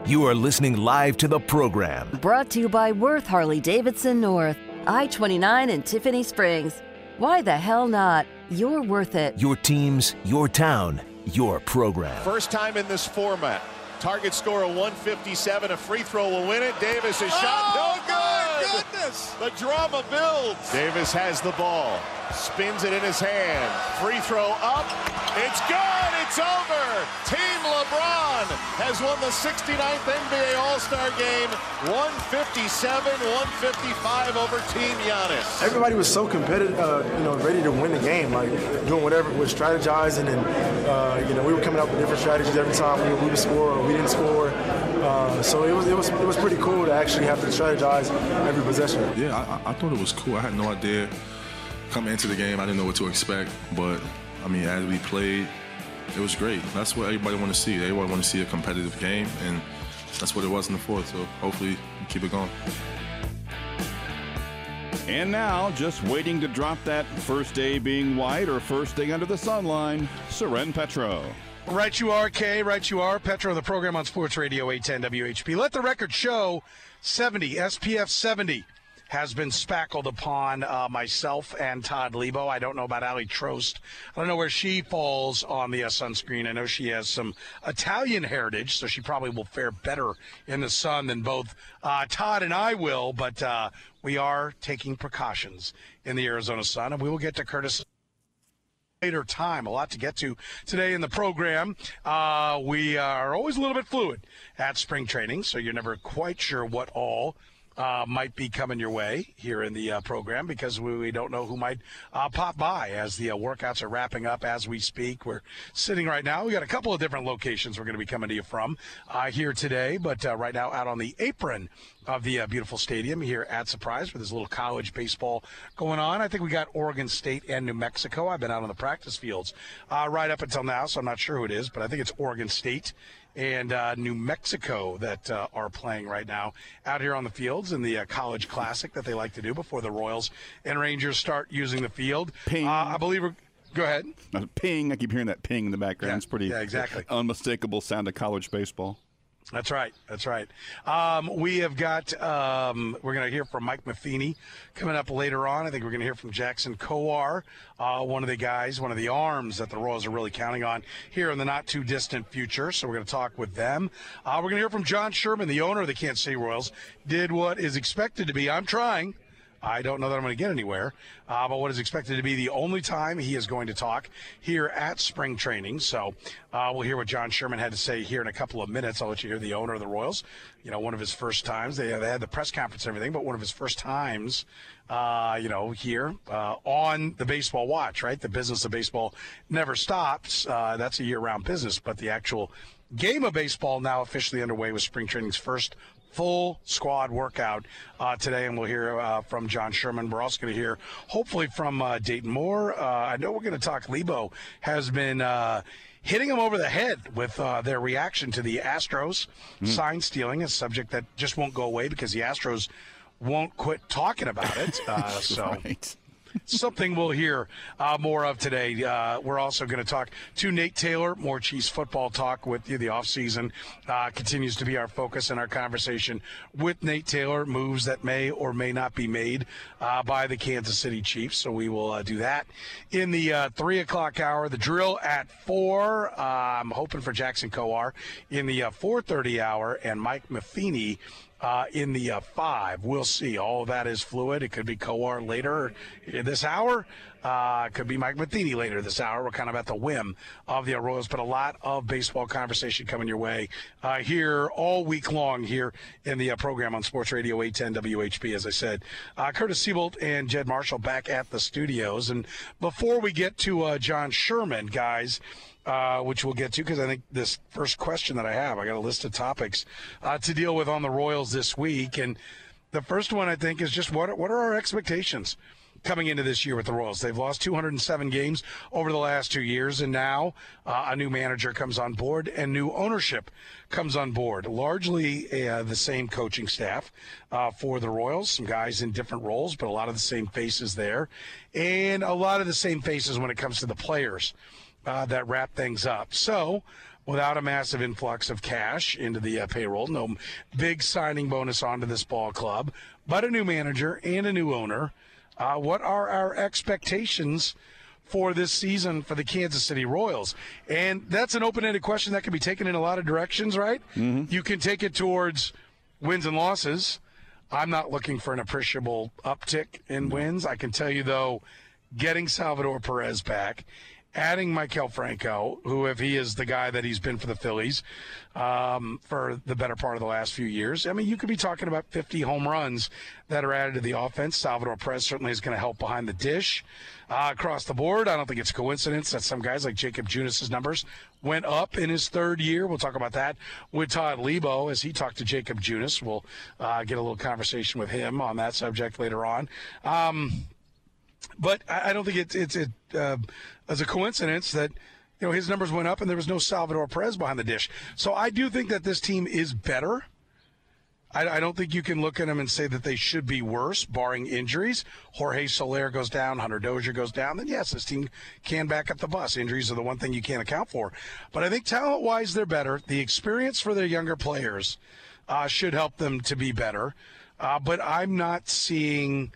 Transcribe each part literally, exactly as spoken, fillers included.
You are listening live to the program. Brought to you by Worth Harley-Davidson North, I twenty-nine in Tiffany Springs. Why the hell not? You're worth it. Your teams, your town, your program. First time in this format. Target score of one fifty-seven. A free throw will win it. Davis is shot. Oh, No good. Goodness. The drama builds. Davis has the ball. Spins it in his hand. Free throw up. It's good. It's over. Team LeBron has won the sixty-ninth N B A All-Star game. one fifty-seven, one fifty-five over Team Giannis. Everybody was so competitive, uh, you know, ready to win the game, like doing whatever, was strategizing, and uh, you know, we were coming up with different strategies every time we, we would score or we didn't score. Uh, so it was it was it was pretty cool to actually have to strategize every possession. Yeah, I, I thought it was cool. I had no idea coming into the game. I didn't know what to expect, but I mean, as we played, it was great. That's what everybody want to see. Everybody want to see a competitive game, and that's what it was in the fourth. So hopefully, we keep it going. And now, just waiting to drop that first day being white or first day under the sun line, Seren Petro. Right you are, Kay. Right you are. Petro, the program on Sports Radio eight ten W H P. Let the record show seventy, S P F seventy. Has been spackled upon uh, myself and Todd Lebo. I don't know about Ali Trost. I don't know where she falls on the uh, sunscreen. I know she has some Italian heritage, so she probably will fare better in the sun than both uh, Todd and I will. But uh, we are taking precautions in the Arizona sun, and we will get to Curtis later time. A lot to get to today in the program. Uh, we are always a little bit fluid at spring training, so you're never quite sure what all Uh, might be coming your way here in the uh, program, because we, we don't know who might uh, pop by as the uh, workouts are wrapping up as we speak. We're sitting right now. We got a couple of different locations we're going to be coming to you from uh, here today, but uh, right now out on the apron of the uh, beautiful stadium here at Surprise, where there's a little college baseball going on. I think we got Oregon State and New Mexico. I've been out on the practice fields uh, right up until now, so I'm not sure who it is, but I think it's Oregon State and uh, New Mexico that uh, are playing right now out here on the fields in the uh, College Classic that they like to do before the Royals and Rangers start using the field. Ping. Uh, I believe we're – go ahead. Uh, ping. I keep hearing that ping in the background. Yeah, it's pretty yeah, exactly. unmistakable sound of college baseball. That's right. That's right. Um, we have got, um, we're going to hear from Mike Matheny coming up later on. I think we're going to hear from Jackson Kowar, uh, one of the guys, one of the arms that the Royals are really counting on here in the not too distant future. So we're going to talk with them. Uh, we're going to hear from John Sherman, the owner of the Kansas City Royals, did what is expected to be, I'm trying, I don't know that I'm going to get anywhere, uh, but what is expected to be the only time he is going to talk here at spring training. So uh, we'll hear what John Sherman had to say here in a couple of minutes. I'll let you hear the owner of the Royals. You know, one of his first times. They, they had the press conference and everything, but one of his first times, uh, you know, here uh, on the Baseball Watch, right? The business of baseball never stops. Uh, that's a year-round business, but the actual game of baseball now officially underway with spring training's first full squad workout uh, today, and we'll hear uh, from John Sherman. We're also going to hear, hopefully, from uh, Dayton Moore. Uh, I know we're going to talk. Lebo has been uh, hitting them over the head with uh, their reaction to the Astros mm. sign stealing, a subject that just won't go away because the Astros won't quit talking about it. Uh, so. Right. Something we'll hear uh, more of today. Uh, we're also going to talk to Nate Taylor, more Chiefs football talk with you. The offseason uh, continues to be our focus in our conversation with Nate Taylor, moves that may or may not be made uh, by the Kansas City Chiefs. So we will uh, do that in the uh, three o'clock hour. The drill at four. Uh, I'm hoping for Jackson Kowar in the uh, four thirty hour, and Mike Matheny Uh, in the uh, five. We'll see. All of that is fluid. It could be Kowar later this hour. Uh, it could be Mike Matheny later this hour. We're kind of at the whim of the Royals, but a lot of baseball conversation coming your way uh, here all week long here in the uh, program on Sports Radio eight ten W H P, as I said. Uh, Curtis Seebolt and Jed Marshall back at the studios. And before we get to uh, John Sherman, guys, Uh, which we'll get to, because I think this first question that I have, I got a list of topics uh, to deal with on the Royals this week. And the first one, I think, is just what, what are our expectations coming into this year with the Royals? They've lost two hundred seven games over the last two years, and now uh, a new manager comes on board and new ownership comes on board. Largely uh, the same coaching staff uh, for the Royals, some guys in different roles, but a lot of the same faces there, and a lot of the same faces when it comes to the players Uh, that wrap things up. So without a massive influx of cash into the uh, payroll. No big signing bonus onto this ball club, but a new manager and a new owner. Uh, what are our expectations for this season for the Kansas City Royals? And that's an open-ended question that can be taken in a lot of directions, right? Mm-hmm. You can take it towards wins and losses. I'm not looking for an appreciable uptick in wins. I can tell you, though, getting Salvador Perez back, adding Maikel Franco, who, if he is the guy that he's been for the Phillies um, for the better part of the last few years, I mean, you could be talking about fifty home runs that are added to the offense. Salvador Perez certainly is going to help behind the dish uh, across the board. I don't think it's a coincidence that some guys like Jacob Junis' numbers went up in his third year. We'll talk about that with Todd Lebo as he talked to Jacob Junis. We'll uh, get a little conversation with him on that subject later on. Um, But I don't think it's it's it, uh, as a coincidence that, you know, his numbers went up and there was no Salvador Perez behind the dish. So I do think that this team is better. I, I don't think you can look at them and say that they should be worse, barring injuries. Jorge Soler goes down, Hunter Dozier goes down. Then yes, this team can back up the bus. Injuries are the one thing you can't account for. But I think talent-wise they're better. The experience for their younger players uh, should help them to be better. Uh, but I'm not seeing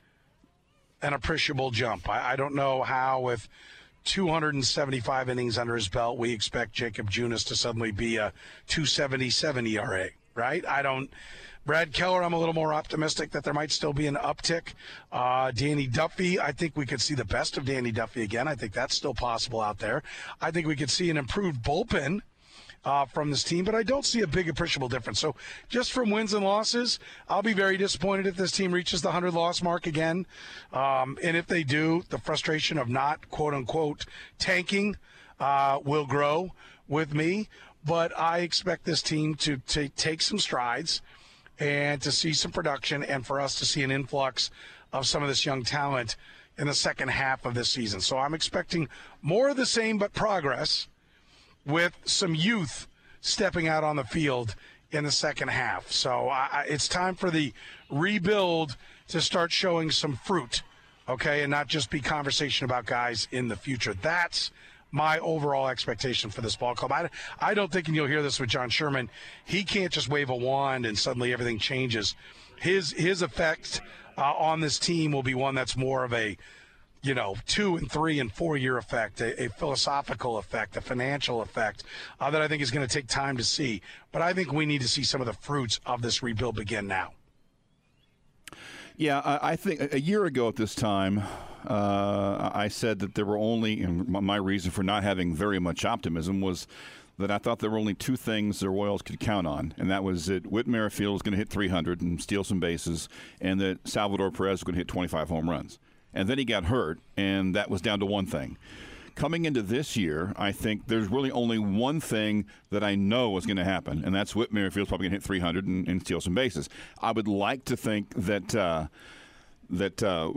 an appreciable jump. I, I don't know how, with two hundred seventy-five innings under his belt, we expect Jacob Junis to suddenly be a two seventy-seven E R A, right? I don't. Brad Keller, I'm a little more optimistic that there might still be an uptick. Uh, Danny Duffy, I think we could see the best of Danny Duffy again. I think that's still possible out there. I think we could see an improved bullpen Uh, from this team, but I don't see a big appreciable difference. So just from wins and losses, I'll be very disappointed if this team reaches the hundred-loss mark again. Um, and if they do, the frustration of not, quote-unquote, tanking uh, will grow with me. But I expect this team to, to take some strides and to see some production and for us to see an influx of some of this young talent in the second half of this season. So I'm expecting more of the same but progress, with some youth stepping out on the field in the second half. So I, it's time for the rebuild to start showing some fruit, okay, and not just be conversation about guys in the future. That's my overall expectation for this ball club. I, I don't think, and you'll hear this with John Sherman, he can't just wave a wand and suddenly everything changes. His, his effect uh, on this team will be one that's more of a, you know, two and three and four year effect, a, a philosophical effect, a financial effect uh, that I think is going to take time to see. But I think we need to see some of the fruits of this rebuild begin now. Yeah, I, I think a year ago at this time, uh, I said that there were only, and my reason for not having very much optimism was that I thought there were only two things the Royals could count on, and that was that Whit Merrifield was going to hit three hundred and steal some bases, and that Salvador Perez was going to hit twenty-five home runs. And then he got hurt, and that was down to one thing. Coming into this year, I think there's really only one thing that I know is going to happen, and that's Whit Merrifield's probably going to hit three hundred and, and steal some bases. I would like to think that uh, that uh,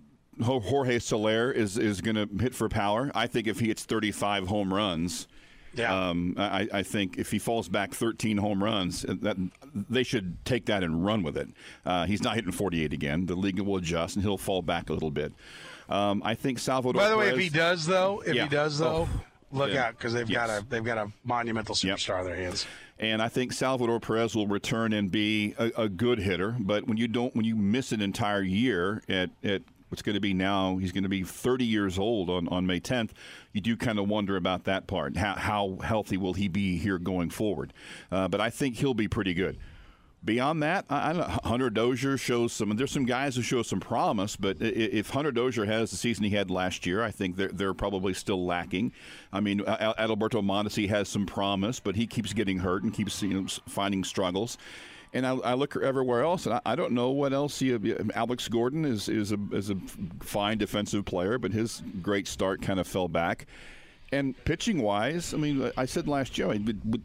Jorge Soler is, is going to hit for power. I think if he hits thirty-five home runs, yeah. um, I, I think if he falls back thirteen home runs, that they should take that and run with it. Uh, he's not hitting forty-eight again. The league will adjust, and he'll fall back a little bit. Um, I think Salvador. By the Perez, way, if he does though, if yeah. he does though, oh, look yeah. out, because they've yes. got a they've got a monumental superstar yep. in their hands. And I think Salvador Perez will return and be a, a good hitter. But when you don't, when you miss an entire year at at what's going to be now, he's going to be thirty years old on, on May tenth. You do kind of wonder about that part. How, how healthy will he be here going forward? Uh, but I think he'll be pretty good. Beyond that, I, I don't know, Hunter Dozier shows some. There's some guys who show some promise, but if Hunter Dozier has the season he had last year, I think they're they're probably still lacking. I mean, Adalberto Mondesi has some promise, but he keeps getting hurt and keeps, you know, finding struggles. And I, I look everywhere else, and I, I don't know what else. He, Alex Gordon is is a is a fine defensive player, but his great start kind of fell back. And pitching wise, I mean, I said last year, I mean,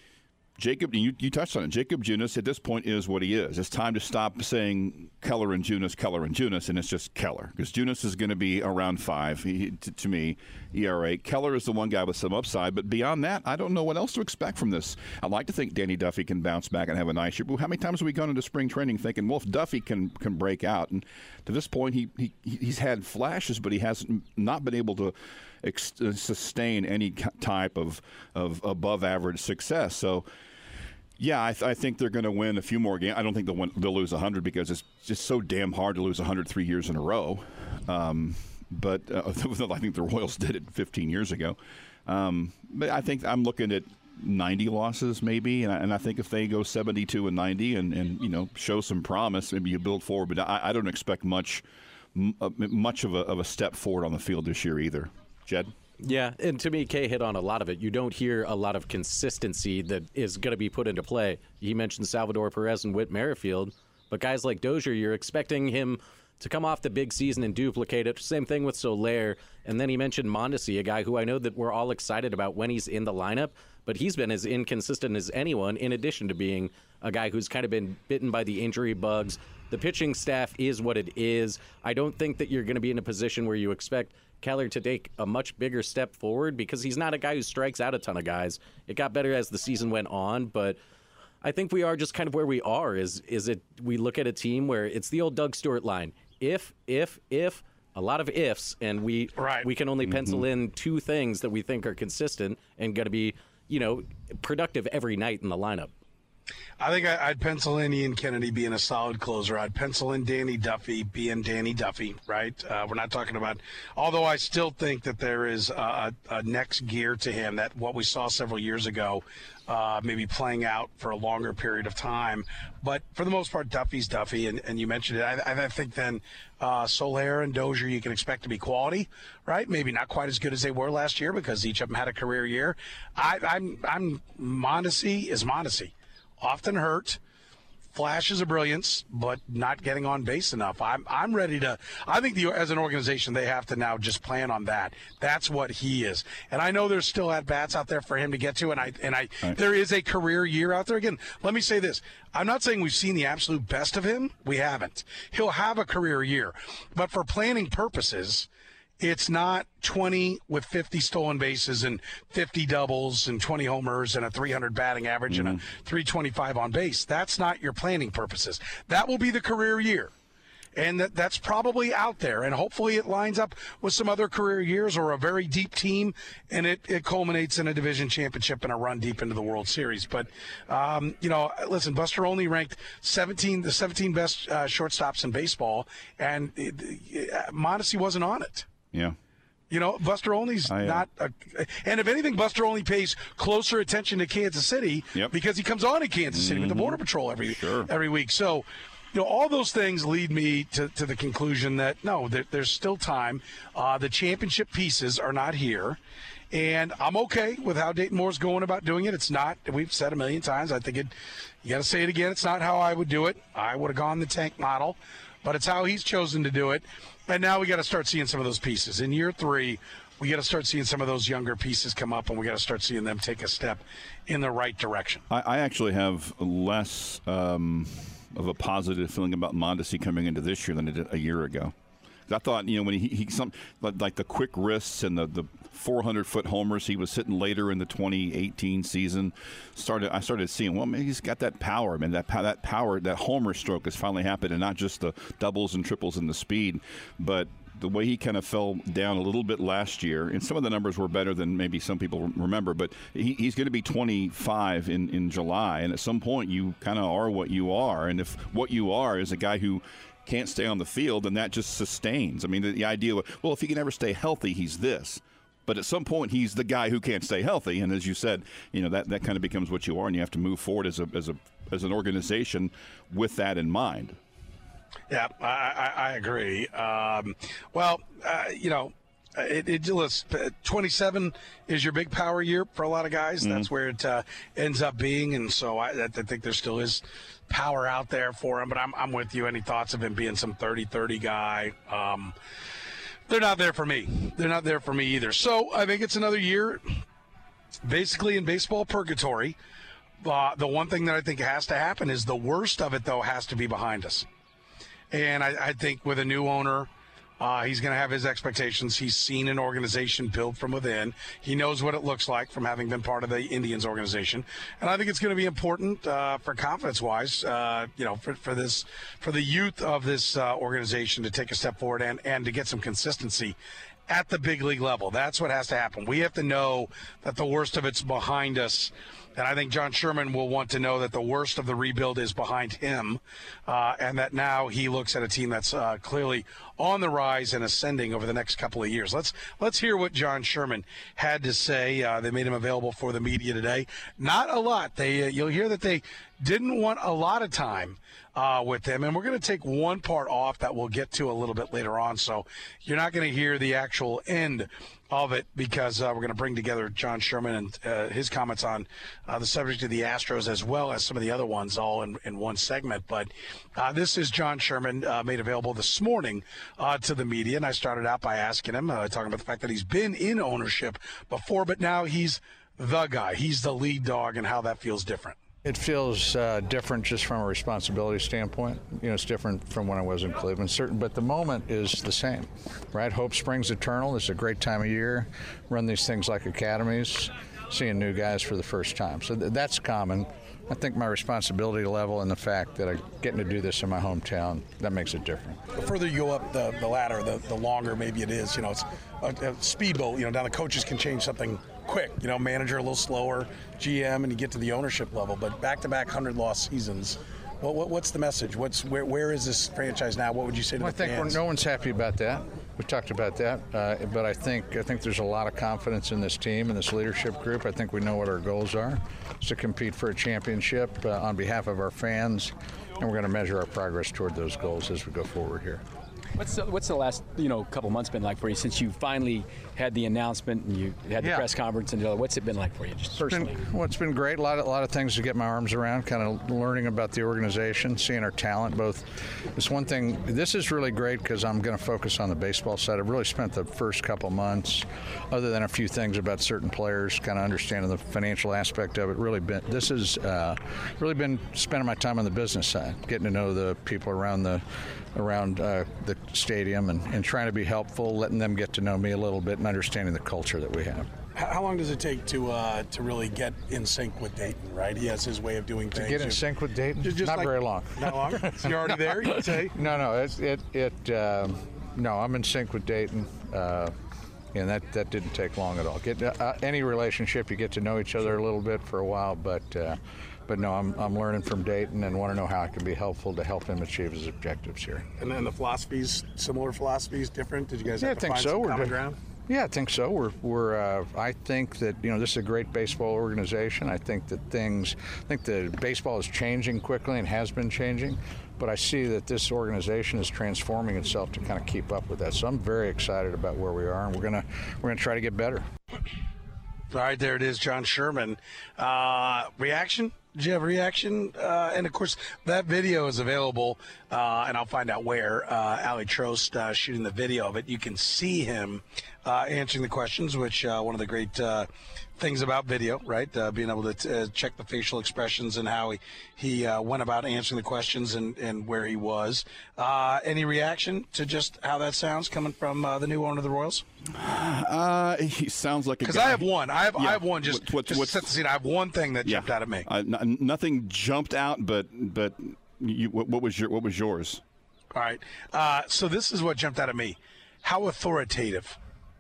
Jacob, you, you touched on it. Jacob Junis at this point is what he is. It's time to stop saying Keller and Junis, Keller and Junis, and it's just Keller. Because Junis is going to be around five, he, to, to me, E R A. Keller is the one guy with some upside, but beyond that, I don't know what else to expect from this. I'd like to think Danny Duffy can bounce back and have a nice year. But how many times have we gone into spring training thinking, well, if Duffy can, can break out? And to this point, he, he he's had flashes, but he hasn't not been able to ex- sustain any type of, of above average success. So, yeah, I, th- I think they're going to win a few more games. I don't think they'll, win, they'll lose one hundred because it's just so damn hard to lose one hundred three years in a row. Um, but uh, I think the Royals did it fifteen years ago. Um, but I think I'm looking at ninety losses maybe, and I, and I think if they go seventy-two and ninety and, and you know show some promise, maybe you build forward. But I, I don't expect much m- much of a, of a step forward on the field this year either. Jed? Yeah, and to me, Kay hit on a lot of it. You don't hear a lot of consistency that is going to be put into play. He mentioned Salvador Perez and Whit Merrifield, but guys like Dozier, you're expecting him to come off the big season and duplicate it. Same thing with Soler. And then he mentioned Mondesi, a guy who I know that we're all excited about when he's in the lineup, but he's been as inconsistent as anyone, in addition to being a guy who's kind of been bitten by the injury bugs. The pitching staff is what it is. I don't think that you're going to be in a position where you expect Keller to take a much bigger step forward because he's not a guy who strikes out a ton of guys. It got better as the season went on, but I think we are just kind of where we are. Is is it? We look at a team where it's the old Doug Stewart line. If, if, if, a lot of ifs, and we right. we can only Mm-hmm. pencil in two things that we think are consistent and going to be, you know, productive every night in the lineup. I think I, I'd pencil in Ian Kennedy being a solid closer. I'd pencil in Danny Duffy being Danny Duffy, right? Uh, we're not talking about, although I still think that there is a, a next gear to him, that what we saw several years ago, uh, maybe playing out for a longer period of time. But for the most part, Duffy's Duffy, and, and you mentioned it. I, I think then uh, Soler and Dozier you can expect to be quality, right? Maybe not quite as good as they were last year because each of them had a career year. I, I'm, I'm Mondesi is Mondesi. Often hurt, flashes of brilliance, but not getting on base enough. I'm I'm ready to. I think the, as an organization, they have to now just plan on that. That's what he is. And I know there's still at bats out there for him to get to, and I and I right. there is a career year out there. Again, let me say this: I'm not saying we've seen the absolute best of him. We haven't. He'll have a career year, but for planning purposes, it's not twenty with fifty stolen bases and fifty doubles and twenty homers and a three hundred batting average mm-hmm. and a three twenty-five on base. That's not your planning purposes. That will be the career year. And that, that's probably out there. And hopefully it lines up with some other career years or a very deep team, and it, it culminates in a division championship and a run deep into the World Series. But, um, you know, listen, Buster Olney ranked seventeen, the seventeen best uh, shortstops in baseball, and it, it, Mondesi wasn't on it. Yeah. You know, Buster Olney's I, uh, not a, and if anything, Buster Olney pays closer attention to Kansas City yep. because he comes on in Kansas City mm-hmm. with the Border Patrol every sure. every week. So, you know, all those things lead me to, to the conclusion that, no, there, there's still time. Uh, the championship pieces are not here. And I'm okay with how Dayton Moore's going about doing it. It's not, we've said a million times, I think it, you got to say it again, it's not how I would do it. I would have gone the tank model, but it's how he's chosen to do it. And now we got to start seeing some of those pieces. In year three, we got to start seeing some of those younger pieces come up, and we got to start seeing them take a step in the right direction. I, I actually have less um, of a positive feeling about Mondesi coming into this year than I did a year ago. I thought, you know, when he, he some like the quick wrists and the, the four hundred foot homers he was hitting later in the twenty eighteen season, started. I started seeing, well, maybe he's got that power, man. That that power, that homer stroke has finally happened, and not just the doubles and triples and the speed, but the way he kind of fell down a little bit last year, and some of the numbers were better than maybe some people remember, but he, he's going to be twenty-five in, in July, and at some point you kind of are what you are, and if what you are is a guy who can't stay on the field, and that just sustains. I mean, the, the idea of, well, if he can ever stay healthy, he's this. But at some point, he's the guy who can't stay healthy, and as you said, you know, that, that kind of becomes what you are, and you have to move forward as a as a as an organization with that in mind. Yeah, I, I, I agree. Um, well, uh, you know, it, it listen, twenty-seven is your big power year for a lot of guys. Mm-hmm. That's where it uh, ends up being, and so I, I think there still is power out there for him. But I'm I'm with you. Any thoughts of him being some thirty thirty guy? Um, they're not there for me. They're not there for me either. So I think it's another year, basically in baseball purgatory. Uh, the one thing that I think has to happen is the worst of it, though, has to be behind us. And I, I think with a new owner, uh, he's going to have his expectations. He's seen an organization built from within. He knows what it looks like from having been part of the Indians organization. And I think it's going to be important uh, for confidence-wise, uh, you know, for, for this, for the youth of this uh, organization to take a step forward and, and to get some consistency at the big league level. That's what has to happen. We have to know that the worst of it's behind us. And I think John Sherman will want to know that the worst of the rebuild is behind him, uh, and that now he looks at a team that's uh, clearly on the rise and ascending over the next couple of years. Let's let's hear what John Sherman had to say. Uh, they made him available for the media today. Not a lot. They uh, you'll hear that they didn't want a lot of time uh, with him, and we're going to take one part off that we'll get to a little bit later on. So you're not going to hear the actual end of it because uh, we're going to bring together John Sherman and uh, his comments on uh, the subject of the Astros as well as some of the other ones all in, in one segment. But uh, this is John Sherman uh, made available this morning uh, to the media. And I started out by asking him, uh, talking about the fact that he's been in ownership before, but now he's the guy. He's the lead dog and how that feels different. It feels uh, different just from a responsibility standpoint. You know, it's different from when I was in Cleveland, certain, but the moment is the same, right? Hope springs eternal. It's a great time of year. Run these things like academies, seeing new guys for the first time. So th- that's common. I think my responsibility level and the fact that I'm getting to do this in my hometown, that makes it different. The further you go up the, the ladder, the, the longer maybe it is. You know, it's a, a speedboat. You know, now the coaches can change something quick. You know, manager a little slower, G M, and you get to the ownership level. But back-to-back hundred-loss seasons. What, what, what's the message? What's where, where is this franchise now? What would you say to well, the I think fans? no one's happy about that. We talked about that, uh, but I think I think there's a lot of confidence in this team and this leadership group. I think we know what our goals are: is to compete for a championship uh, on behalf of our fans, and we're going to measure our progress toward those goals as we go forward here. What's the, what's the last you know couple months been like for you since you finally had the announcement and you had the yeah. press conference and what's it been like for you just personally? It's been, well, it's been great. A lot of a lot of things to get my arms around. Kind of learning about the organization, seeing our talent. Both. It's one thing. This is really great because I'm going to focus on the baseball side. I've really spent the first couple months, other than a few things about certain players, kind of understanding the financial aspect of it. Really been. This has uh, really been spending my time on the business side, getting to know the people around the. around uh, the stadium and, and trying to be helpful, letting them get to know me a little bit and understanding the culture that we have. How long does it take to uh, to really get in sync with Dayton, right? He has his way of doing things. To get in sync with Dayton? Just, just Not like, very long. Not long? Is he already there, you'd say? No, no. It's, it, it, um, no, I'm in sync with Dayton. Uh, and that, that didn't take long at all. Get uh, any relationship, you get to know each other a little bit for a while, but uh, But no, I'm I'm learning from Dayton and want to know how I can be helpful to help him achieve his objectives here. And then the philosophies, similar philosophies, different? Did you guys yeah, have I to think find so. some We're common do- ground? Yeah, I think so. We're we're. Uh, I think that you know this is a great baseball organization. I think that things. I think the baseball is changing quickly and has been changing, but I see that this organization is transforming itself to kind of keep up with that. So I'm very excited about where we are, and we're gonna we're gonna try to get better. All right, there it is, John Sherman. Uh, reaction? Did you have a reaction? Uh, and, of course, that video is available, uh, and I'll find out where. Uh, Ali Trost uh, shooting the video of it. You can see him uh, answering the questions, which uh, one of the great uh, things about video, right? Uh, being able to t- uh, check the facial expressions and how he, he uh, went about answering the questions and, and where he was. Uh, any reaction to just how that sounds coming from uh, the new owner of the Royals? Uh, he sounds like a Because guy. I have one. I have Yeah. I have one. Just, What- what- just what's- to set the scene. I have one thing that Yeah. jumped out at me. Uh, n- nothing jumped out, but but you, what, what was your what was yours? All right. Uh, so this is what jumped out at me. How authoritative.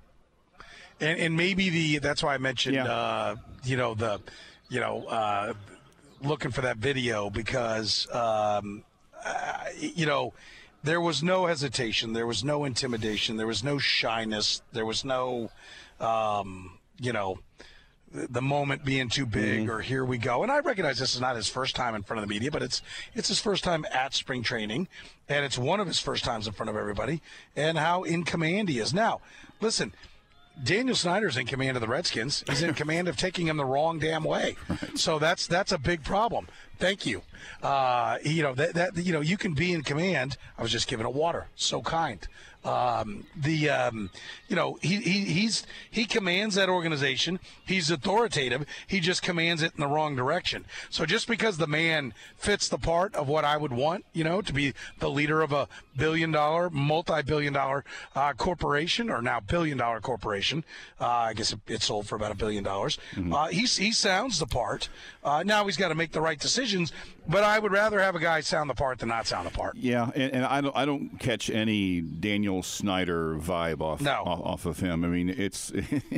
And, and maybe the that's why I mentioned Yeah. uh, you know the you know uh, looking for that video because um, uh, you know there was no hesitation, there was no intimidation, there was no shyness, there was no um, you know the moment being too big mm-hmm. or here we go. And I recognize this is not his first time in front of the media, but it's it's his first time at spring training, and it's one of his first times in front of everybody, and how in command he is. Now, listen, Daniel Snyder's in command of the Redskins. He's in command of taking them the wrong damn way. Right. So that's that's a big problem. Thank you. Uh, you know that that you know you can be in command. I was just giving it water. So kind. Um, the um, you know he, he he's he commands that organization. He's authoritative. He just commands it in the wrong direction. So just because the man fits the part of what I would want, you know, to be the leader of a billion dollar, multi-billion dollar uh, corporation, or now billion dollar corporation. Uh, I guess it, it sold for about a billion dollars. Mm-hmm. Uh, he he sounds the part. Uh, now he's got to make the right decision. decisions, but I would rather have a guy sound the part than not sound the part. Yeah, and, and I don't I don't catch any Daniel Snyder vibe off no. off, off of him. I mean, it's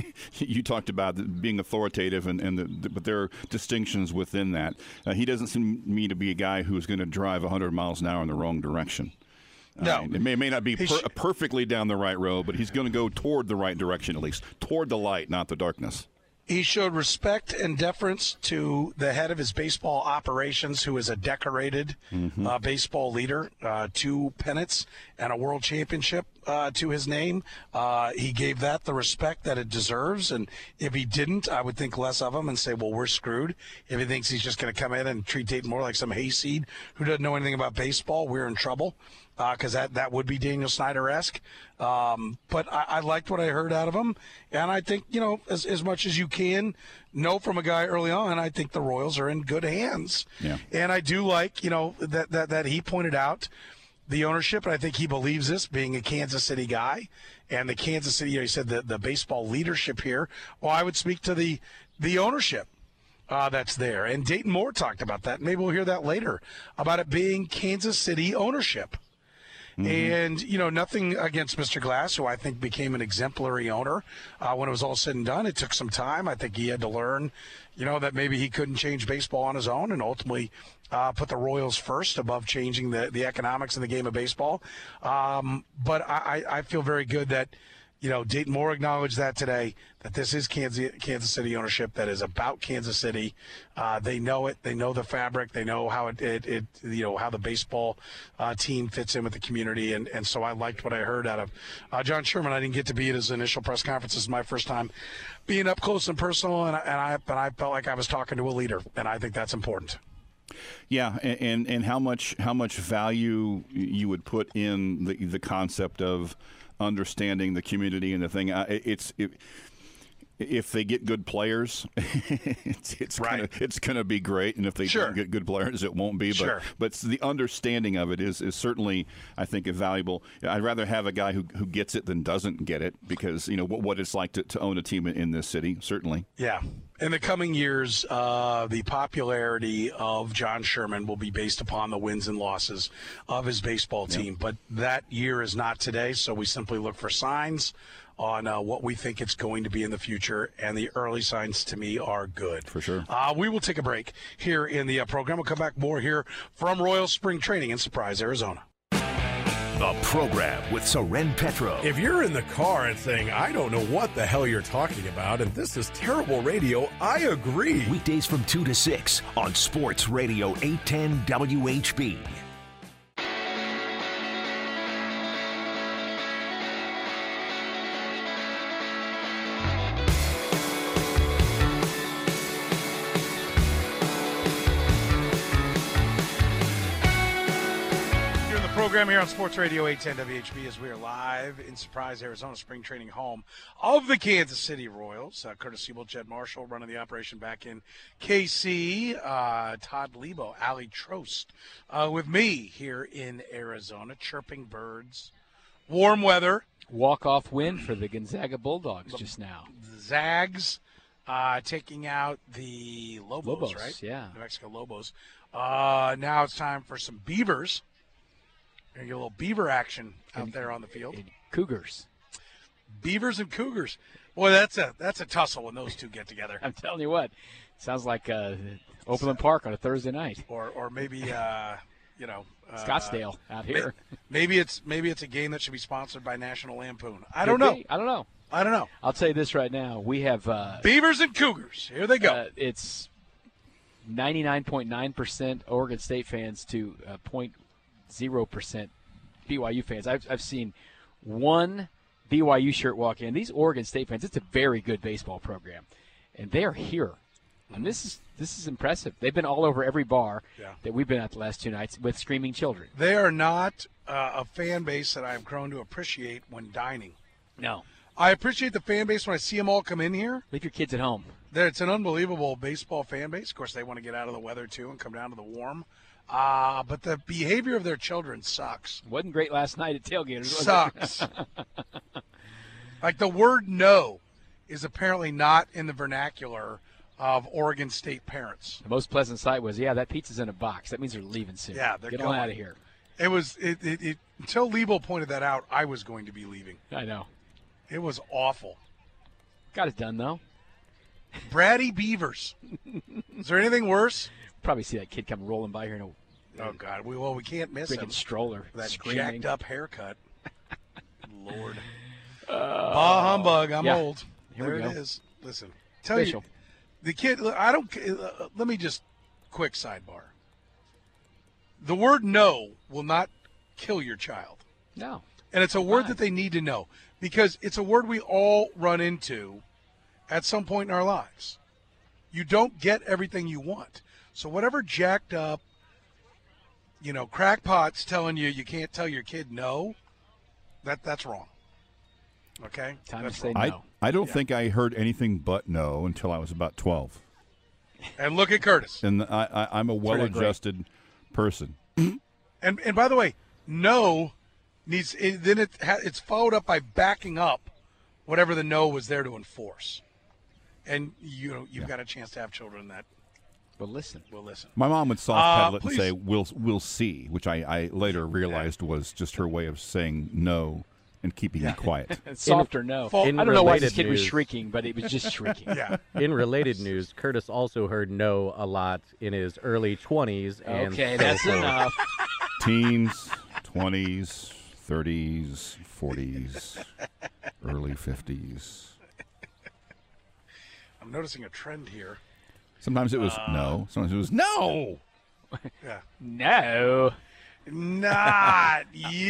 you talked about being authoritative, and, and the, the, but there are distinctions within that. Uh, he doesn't seem to me to be a guy who's going to drive one hundred miles an hour in the wrong direction. No. I mean, it may, may not be per- sh- perfectly down the right road, but he's going to go toward the right direction at least, toward the light, not the darkness. He showed respect and deference to the head of his baseball operations, who is a decorated mm-hmm. uh, baseball leader, uh, two pennants and a world championship uh, to his name. Uh, he gave that the respect that it deserves. And if he didn't, I would think less of him and say, well, we're screwed. If he thinks he's just going to come in and treat Dayton Moore like some hayseed who doesn't know anything about baseball, we're in trouble. Because uh, that, that would be Daniel Snyder-esque. Um, but I, I liked what I heard out of him. And I think, you know, as, as much as you can know from a guy early on, I think the Royals are in good hands. Yeah. And I do like, you know, that, that, that he pointed out the ownership, and I think he believes this, being a Kansas City guy. And the Kansas City, you know, he said the, the baseball leadership here. Well, I would speak to the, the ownership. Uh, that's there. And Dayton Moore talked about that. Maybe we'll hear that later, about it being Kansas City ownership. Mm-hmm. And, you know, nothing against Mister Glass, who I think became an exemplary owner uh, when it was all said and done. It took some time. I think he had to learn, you know, that maybe he couldn't change baseball on his own, and ultimately uh, put the Royals first above changing the, the economics in the game of baseball. Um, but I, I feel very good that, you know, Dayton Moore acknowledged that today, that this is Kansas, Kansas City ownership that is about Kansas City. Uh, they know it. They know the fabric. They know how it, it, it you know, how the baseball uh, team fits in with the community. And, and so I liked what I heard out of uh, John Sherman. I didn't get to be at his initial press conference. This is my first time being up close and personal, and, and I but I felt like I was talking to a leader, and I think that's important. Yeah, and, and, and how much how much value you would put in the the concept of understanding the community and the thing. It's it, if they get good players, it's it's right. gonna, it's going to be great, and if they sure. don't get good players, it won't be. But sure. but the understanding of it is, is certainly, I think, valuable. I'd rather have a guy who, who gets it than doesn't get it, because you know what, what it's like to, to own a team in, in this city. Certainly. Yeah. In the coming years, uh, the popularity of John Sherman will be based upon the wins and losses of his baseball team. Yep. But that year is not today, so we simply look for signs on uh, what we think it's going to be in the future, and the early signs to me are good. For sure. Uh, we will take a break here in the uh, program. We'll come back more here from Royal Spring Training in Surprise, Arizona. The program with Soren Petro. If you're in the car and saying, I don't know what the hell you're talking about, and this is terrible radio, I agree. Weekdays from two to six on Sports Radio eight ten W H B. Program here on Sports Radio eight ten W H B as we are live in Surprise, Arizona, spring training home of the Kansas City Royals. Uh, Curtis Siebel, Jed Marshall running the operation back in K C. Uh, Todd Lebo, Ali Trost uh, with me here in Arizona. Chirping birds, warm weather. Walk-off win for the Gonzaga Bulldogs the, just now. The Zags uh, taking out the Lobos, Lobos, right? Yeah. New Mexico Lobos. Uh, now it's time for some Beavers. Get a little Beaver action out and, there on the field. Cougars. Beavers and Cougars. Boy, that's a that's a tussle when those two get together. I'm telling you what. Sounds like uh, Overland Park on a Thursday night. Or or maybe uh, you know uh, Scottsdale out here. Maybe it's maybe it's a game that should be sponsored by National Lampoon. I don't know. I don't know. I don't know. I'll tell you this right now. We have uh, Beavers and Cougars. Here they go. Uh, it's ninety-nine point nine percent Oregon State fans to uh, point zero percent B Y U fans. I've I've seen one B Y U shirt walk in. These Oregon State fans, it's a very good baseball program, and they are here. And this is this is impressive. They've been all over every bar yeah. that we've been at the last two nights with screaming children. They are not uh, a fan base that I've grown to appreciate when dining. No. I appreciate the fan base when I see them all come in here. Leave your kids at home. It's an unbelievable baseball fan base. Of course, they want to get out of the weather, too, and come down to the warm. Uh, but the behavior of their children sucks. Wasn't great last night at tailgaters. Sucks. Like the word no is apparently not in the vernacular of Oregon State parents. The most pleasant sight was, yeah, that pizza's in a box. That means they're leaving soon. Yeah, they're Get going. on out of here. It was it, it, it until Lebo pointed that out, I was going to be leaving. I know. It was awful. Got it done, though. Bratty Beavers. Is there anything worse? Probably see that kid come rolling by here in a Oh, God. We, well, we can't miss freaking him. stroller. That screaming. jacked up haircut. Lord. Uh, bah humbug. I'm yeah. old. Here there we go. it is. Listen. Tell Official. you, the kid, I don't, uh, let me just, quick sidebar. The word no will not kill your child. No. And it's a word Fine. that they need to know because it's a word we all run into at some point in our lives. You don't get everything you want. So whatever jacked up, you know, crackpots telling you you can't tell your kid no, that that's wrong. Okay? Time that's to say I, no. I don't Yeah. think I heard anything but no until I was about twelve. And look at Curtis. And I, I, I'm a well-adjusted person. And and by the way, no needs it, then it ha, it's followed up by backing up whatever the no was there to enforce. And you know you've got a chance to have children that But listen. will listen. My mom would soft Uh, pedal it and please. say, "We'll we'll see," which I, I later realized was just her way of saying no and keeping me quiet. Soft or no. in I don't know why this related kid was news- shrieking, but it was just shrieking. Yeah. In related news, Curtis also heard no a lot in his early twenties. And Okay, so that's forth. enough. Teens, twenties, thirties, forties, early fifties. I'm noticing a trend here. Sometimes it was Uh, no. Sometimes it was no. Yeah. No. Not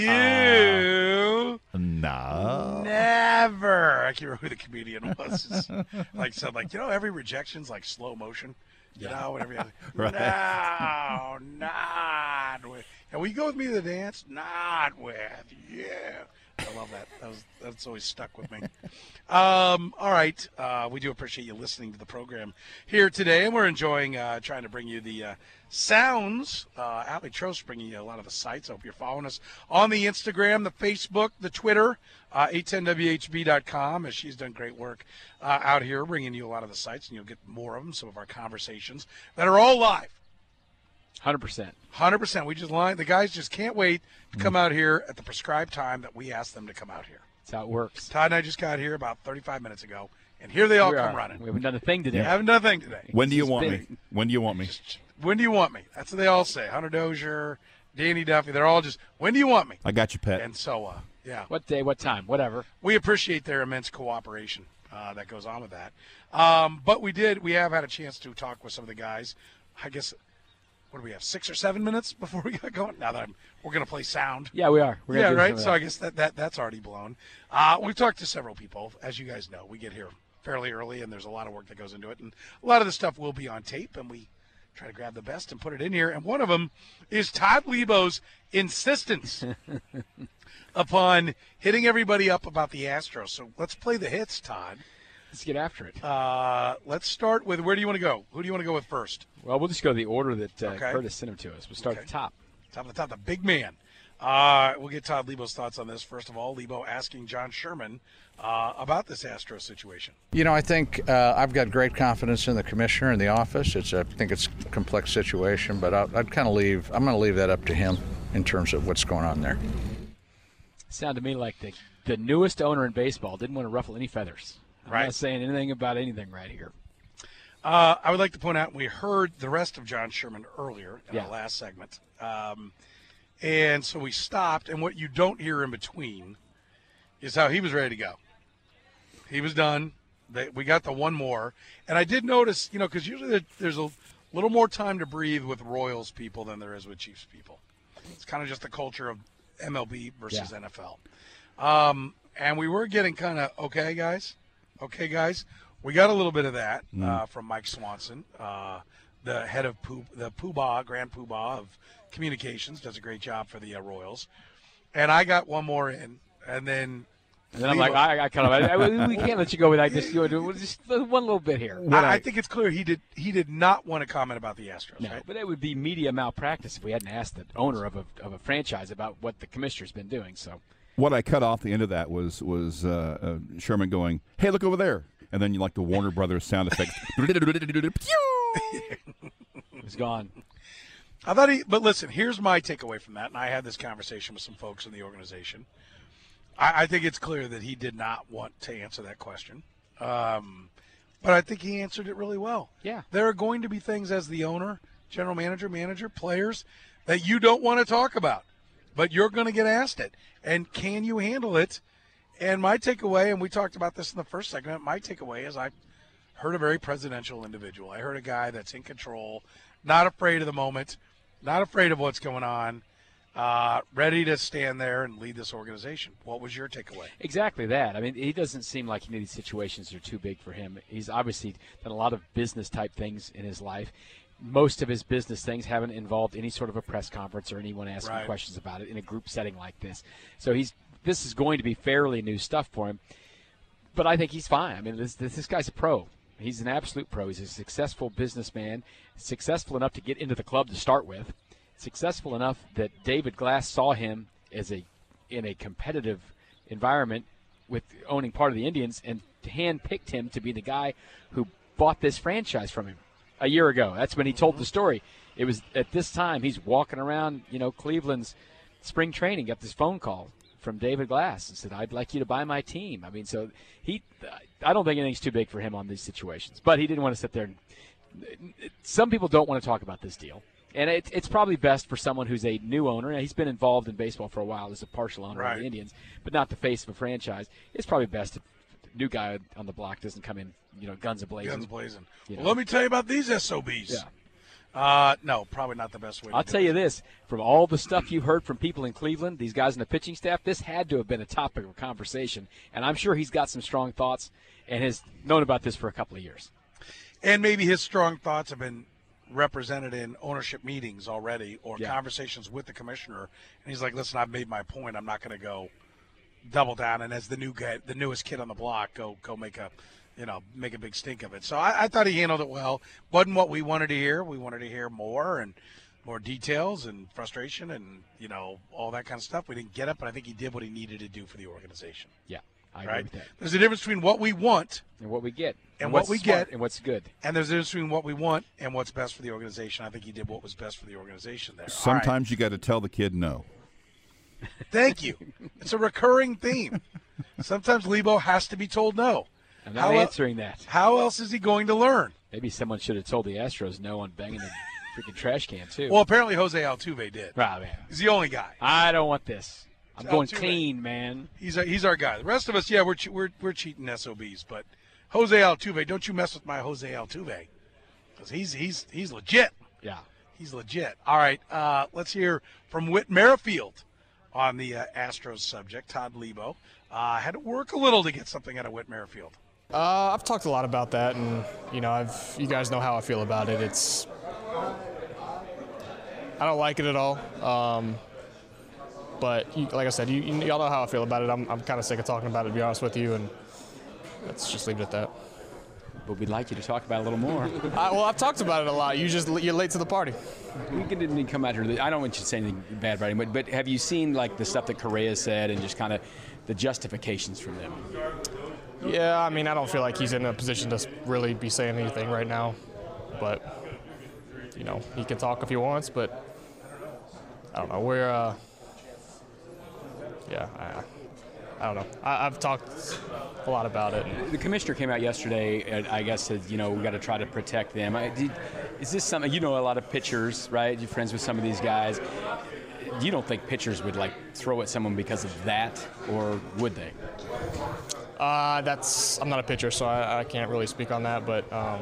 you. No. Never. I can't remember who the comedian was. It's like said, like you know, every rejection's like slow motion. You know, whatever. You Right. No, not with. And will you go with me to the dance? Not with. Yeah. I love that. That was that's always stuck with me. Um, all right, uh, we do appreciate you listening to the program here today, and we're enjoying uh, trying to bring you the uh, sounds. Uh, Allie Trost bringing you a lot of the sites. I hope you're following us on the Instagram, the Facebook, the Twitter, uh, eight ten W H B dot com, as she's done great work uh, out here bringing you a lot of the sites, and you'll get more of them. Some of our conversations that are all live. one hundred percent. one hundred percent. We just line. The guys just can't wait to come out here at the prescribed time that we ask them to come out here. That's how it works. Todd and I just got here about thirty-five minutes ago, and here they all We come are. running. We haven't done a thing today. I haven't done a thing today. When do you This want is me? When do you want me? When do you want me? That's what they all say. Hunter Dozier, Danny Duffy, they're all just, when do you want me? I got you, pet. And so, uh, yeah. What day, what time, whatever. We appreciate their immense cooperation uh, that goes on with that. Um, but we did, we have had a chance to talk with some of the guys. I guess, what do we have, six or seven minutes before we got going? Now that I'm, we're going to play sound. Yeah, we are. We're gonna Yeah, do right. some of So that. I guess that, that that's already blown. Uh, we've talked to several people. As you guys know, we get here fairly early, and there's a lot of work that goes into it. And a lot of the stuff will be on tape, and we try to grab the best and put it in here. And one of them is Todd Lebo's insistence upon hitting everybody up about the Astros. So let's play the hits, Todd. Let's get after it. Uh, let's start with, where do you want to go? Who do you want to go with first? Well, we'll just go to the order that uh, Okay. Curtis sent them to us. We'll start at the top. Top of the top, the big man. Uh, we'll get Todd Lebo's thoughts on this. First of all, Lebo asking John Sherman uh, about this Astros situation. You know, I think uh, I've got great confidence in the commissioner and the office. It's I think it's a complex situation, but I'll, I'd kind of leave. I'm going to leave that up to him in terms of what's going on there. Sounded to me like the the newest owner in baseball didn't want to ruffle any feathers. I'm Right. not saying anything about anything right here. Uh, I would like to point out we heard the rest of John Sherman earlier in Yeah. our last segment. Um, and so we stopped, and what you don't hear in between is how he was ready to go. He was done. They, we got the one more. And I did notice, you know, because usually there, there's a little more time to breathe with Royals people than there is with Chiefs people. It's kind of just the culture of M L B versus Yeah. N F L. Um, and we were getting kind of, okay, guys, okay, guys. We got a little bit of that uh, from Mike Swanson, uh, the head of Pooh, the Poobah, Grand Poobah of Communications, does a great job for the uh, Royals. And I got one more in, and then And then I'm like, I, I kind of, I, I, we can't let you go with that. Just, you know, just one little bit here. I, I think it's clear he did he did not want to comment about the Astros, No, right? but it would be media malpractice if we hadn't asked the owner of a of a franchise about what the commissioner's been doing. So What I cut off the end of that was was uh, uh, Sherman going, "Hey, look over there," and then you like the Warner Brothers sound effects. He's gone. I thought he, but listen, here's my takeaway from that, and I had this conversation with some folks in the organization. I, I think it's clear that he did not want to answer that question, um, but I think he answered it really well. Yeah. There are going to be things as the owner, general manager, manager, players that you don't want to talk about, but you're going to get asked it. And can you handle it? And my takeaway, and we talked about this in the first segment, my takeaway is I heard a very presidential individual. I heard a guy that's in control, not afraid of the moment, not afraid of what's going on, uh, ready to stand there and lead this organization. What was your takeaway? Exactly that. I mean, he doesn't seem like any of these situations are too big for him. He's obviously done a lot of business-type things in his life. Most of his business things haven't involved any sort of a press conference or anyone asking Right. questions about it in a group setting like this. So he's this is going to be fairly new stuff for him. But I think he's fine. I mean, this this, this guy's a pro. He's an absolute pro. He's a successful businessman, successful enough to get into the club to start with, successful enough that David Glass saw him as a in a competitive environment with owning part of the Indians and handpicked him to be the guy who bought this franchise from him a year ago. That's when he told the story. It was at this time he's walking around, you know, Cleveland's spring training, got this phone call from David Glass and said, I'd like you to buy my team. I mean, so he, I don't think anything's too big for him on these situations, but he didn't want to sit there. And, some people don't want to talk about this deal. And it, it's probably best for someone who's a new owner. He's been involved in baseball for a while as a partial owner Right. of the Indians, but not the face of a franchise. It's probably best if the new guy on the block doesn't come in, you know, guns a-blazing. Guns blazing. You Well, know. let me tell you about these S O Bs. Yeah. Uh, no, probably not the best way to I'll do tell it. you this, from all the stuff you've heard from people in Cleveland, these guys in the pitching staff, this had to have been a topic of conversation. And I'm sure he's got some strong thoughts and has known about this for a couple of years. And maybe his strong thoughts have been represented in ownership meetings already or Yeah. conversations with the commissioner. And he's like, listen, I've made my point. I'm not going to go double down. And as the new guy, the newest kid on the block, go go make a, you know, make a big stink of it. So I, I thought he handled it well. Wasn't what we wanted to hear. We wanted to hear more and more details and frustration and, you know, all that kind of stuff. We didn't get it, but I think he did what he needed to do for the organization. Yeah, I agree Right? with that. There's a difference between what we want And what we get. And what's what we smart get. And what's good. and there's a difference between what we want and what's best for the organization. I think he did what was best for the organization there. All right. Sometimes you got to tell the kid no. Thank you. It's a recurring theme. Sometimes Lebo has to be told no. I'm not How el- answering that. How else is he going to learn? Maybe someone should have told the Astros no on banging the freaking trash can, too. Well, apparently Jose Altuve did. Ah, man. He's the only guy. I don't want this. I'm It's going Altuve. clean, man. He's our, he's our guy. The rest of us, yeah, we're che- we're we're cheating S O Bs, but Jose Altuve, don't you mess with my Jose Altuve, because he's he's he's legit. Yeah. He's legit. All right, uh, let's hear from Whit Merrifield on the uh, Astros subject. Todd Lebo uh, had to work a little to get something out of Whit Merrifield. Uh, I've talked a lot about that, and you know, I've you guys know how I feel about it. It's I don't like it at all. Um, but you, like I said, you, you, y'all know how I feel about it. I'm, I'm kind of sick of talking about it, to be honest with you, and let's just leave it at that. But we'd like you to talk about it a little more. I, well, I've talked about it a lot. You just you're late to the party. We didn't come out here. I don't want you to say anything bad about him, but, but have you seen like the stuff that Correa said and just kind of the justifications from them? Yeah, I mean, I don't feel like he's in a position to really be saying anything right now, but you know, he can talk if he wants. But I don't know. We're uh, yeah, I, I don't know. I, I've talked a lot about it. The commissioner came out yesterday and I guess said, you know, we got to try to protect them. I, did, is this something, you know, a lot of pitchers, right? You're friends with some of these guys. You don't think pitchers would like throw at someone because of that, or would they? Uh, that's I'm not a pitcher, so I, I can't really speak on that. But um,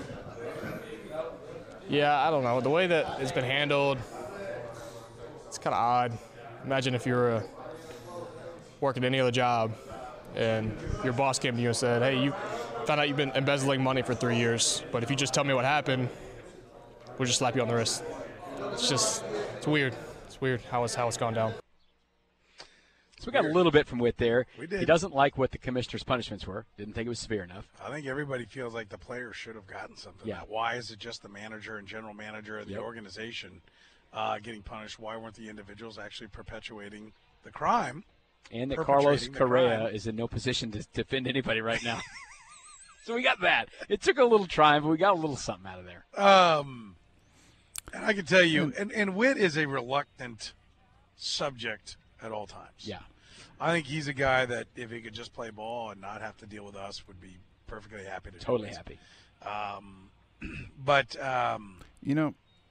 yeah, I don't know. The way that it's been handled, it's kind of odd. Imagine if you were uh, working any other job, and your boss came to you and said, "Hey, you found out you've been embezzling money for three years, but if you just tell me what happened, we'll just slap you on the wrist." It's just it's weird. It's weird how it's how it's gone down. So we got a little bit from Whit there. We did. He doesn't like what the commissioner's punishments were. Didn't think it was severe enough. I think everybody feels like the players should have gotten something. Yeah. Why is it just the manager and general manager of the Yep. organization uh, getting punished? Why weren't the individuals actually perpetuating the crime? And that Carlos perpetrating the Correa crime? is in no position to defend anybody right now. So we got that. It took a little trying, but we got a little something out of there. Um, and I can tell you, and, and Witt is a reluctant subject at all times. Yeah. I think he's a guy that if he could just play ball and not have to deal with us would be perfectly happy to Totally do it. happy. Um, but, um, You know,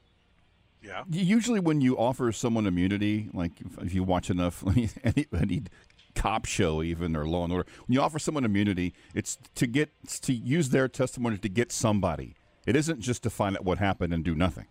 yeah. usually when you offer someone immunity, like if, if you watch enough any, any cop show even or Law and Order, when you offer someone immunity, it's to get it's to use their testimony to get somebody. It isn't just to find out what happened and do nothing.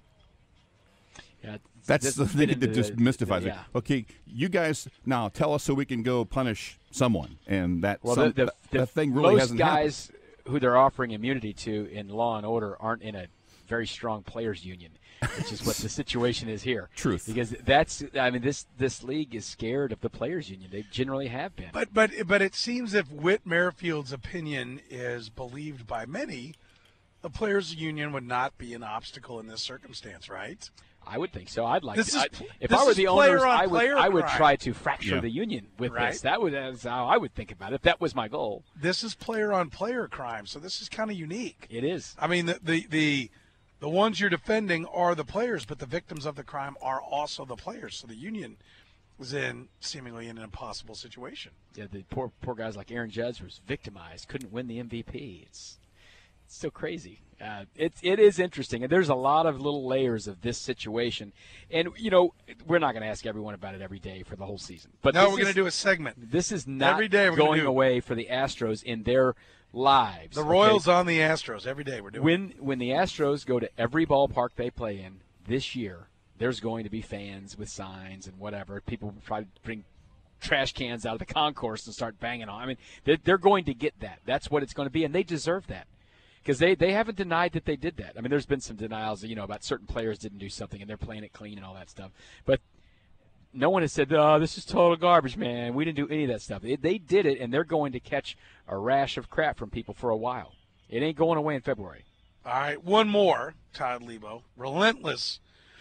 Yeah, That's the thing that just mystifies the, me. yeah. Okay, you guys now tell us so we can go punish someone, and that Well, some, the, the, that, the, that thing really most hasn't guys happened. who they're offering immunity to in Law and Order aren't in a very strong players union, which is what the situation is here. Truth. Because that's, I mean, this this league is scared of the players union. They generally have been. But but but it seems if Whit Merrifield's opinion is believed by many, the players' union would not be an obstacle in this circumstance, right? I would think so. I'd like This to. is- I, if this I were is the owners, player on I would player I would crime. try to fracture Yeah. the union with Right. this. That would that's how I would think about it. If that was my goal. This is player on player crime, so this is kind of unique. It is. I mean, the, the the the ones you're defending are the players, but the victims of the crime are also the players. So the union was in seemingly in an impossible situation. Yeah, the poor poor guys like Aaron Judge was victimized, couldn't win the M V P. It's it's so crazy. Uh, it it is interesting, and there's a lot of little layers of this situation. And you know, we're not going to ask everyone about it every day for the whole season. But No, this we're going is- to do a segment. This is not Every day we're gonna going do- away for the Astros in their lives. The okay? Royals on the Astros every day. We're doing. When when the Astros go to every ballpark they play in this year, there's going to be fans with signs and whatever. People will probably bring trash cans out of the concourse and start banging on. I mean, they're, they're going to get that. That's what it's going to be, and they deserve that because they, they haven't denied that they did that. I mean, there's been some denials, you know, about certain players didn't do something and they're playing it clean and all that stuff. But no one has said, oh, this is total garbage, man. We didn't do any of that stuff. They, they did it, and they're going to catch a rash of crap from people for a while. It ain't going away in February. All right, one more. Todd Lebo, relentless